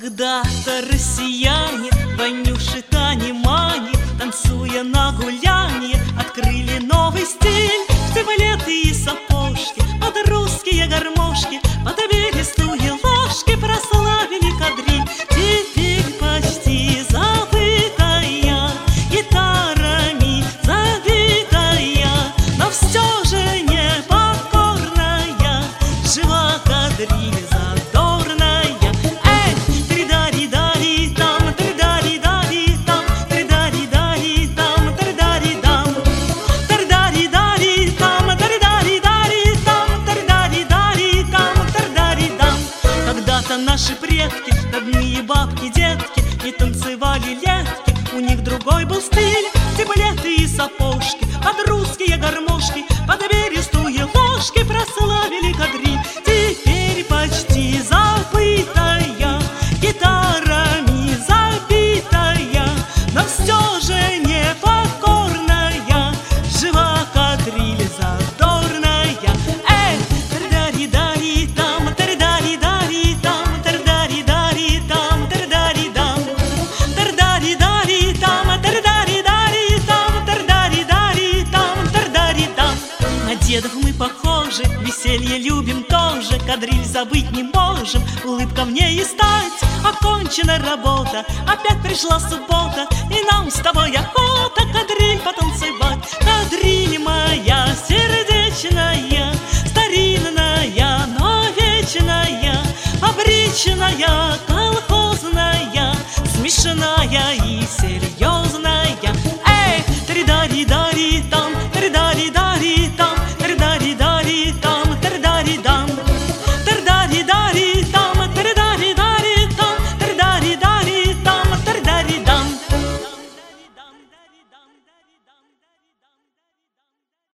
Когда-то россияне, Ванюши, Тани, Мани, танцуя на гулянье, открыли новый стиль. Стеблеты и сапожки, под русские гармошки, под берестные ложки прославили кадриль. Теперь почти забытая, гитарами забитая, но все же непокорная, жива кадриль задорная. Наши предки, родные бабки, детки, не танцевали летки, у них другой был стиль. Стеблеты и сапожки, под русские гармошки, под берестные ложки прославили кадриль. Теперь почти забытая, гитарами забитая, но все же непокорная, жива кадриль задорная. Дедов мы похожи, веселье любим тоже, кадриль забыть не можем, улыбка в ней и стать. Окончена работа, опять пришла суббота, и нам с тобой охота кадриль потанцевать. Кадриль моя сердечная, старинная, но вечная, фабричная, колхозная, смешная и